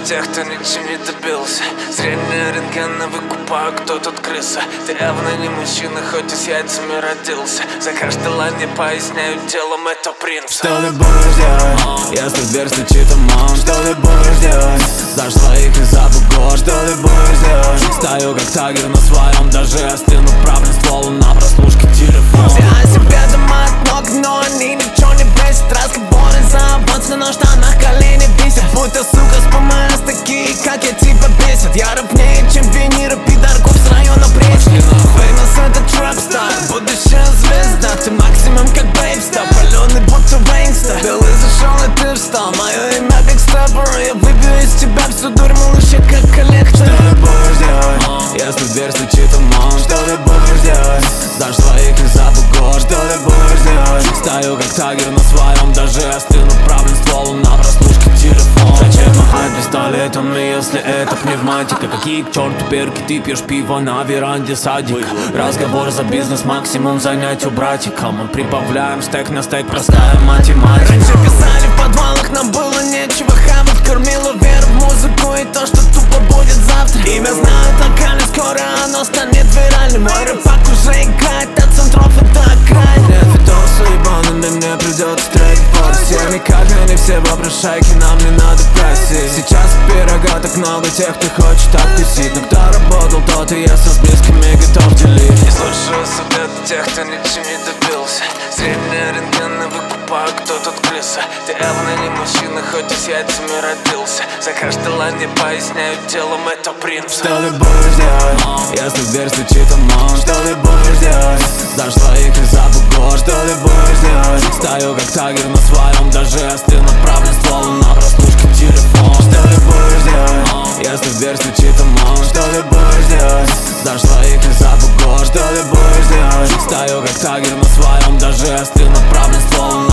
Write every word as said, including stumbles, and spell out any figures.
тех, кто ничем не добился. Зрение рентгена выкупаю, кто тут крыса. Ты явно не мужчина, хоть и с яйцами родился. Заказ желание поясняю делом, это принцип. Что ты будешь делать, если в дверь стучит ОМОН? Что ты будешь делать, сдашь своих и запугу? Что ты будешь делать? Стою как тагер на своем, даже остыну правым стволом на прослушке телефона. Все о себе думают много, но они ничего не бесит. Разговоры за аванс, на штанах колени висят. Будто сука с ПМС, такие как я тебя бесит. Я ровнее, чем виниры пидорков с района Брестни. Феймос это трэп-стар, будущая звезда. Ты максимум как Бейбстар, паленый будто Вейнстар. Белый зашел и ты встал, мое имя Биг Степпер. Я выбью из тебя всю дурь, малыша, как коллектор. Что ты будешь делать, если в дверь стучит ОМОН? Что ты будешь делать, сдашь своих и запугу? Что ты будешь делать? Стою как тагер на своем, даже остыну правым стволом на прослушке телефона. Зачем махать пистолетом, если это пневматика? Какие к черту перки, ты пьешь пиво на веранде садика? Разговор за бизнес, максимум занять у братика. Мы прибавляем стек на стек, простая математика. Раньше писали в подвалах, нам было нечего хавать. Кормила веру в музыку и то, что тупо будет завтра. Имя знают локально, скоро оно станет виральным. Мой рэпак уже играет от центров и до окраин. Нет, видосы ебаными, мне придется трек под всеми, как они все вопрошайки, нам не надо просить. Сейчас пирога так много тех, кто хочет откусить. Но кто работал, тот и я со с близкими готов делить. Не слушаю совет тех, кто ничем не добился. Зрение рентгена выкупаю, кто тут крыса. Ты явно не мужчина, хоть и с яйцами родился. Заказ желание поясняю делом, это принцип. Что ты будешь делать, если в дверь стучит ОМОН? Что ты будешь делать, сдашь своих и запугу? Что ты будешь делать? Стою как тагер на своем, даже остыну правым стволом на прослушке телефона. Что ты будешь делать, если в дверь стучит ОМОН? Что ты будешь делать, сдашь своих и запугу? Что ты будешь делать? Стою как тагер на своем, даже остыну правым стволом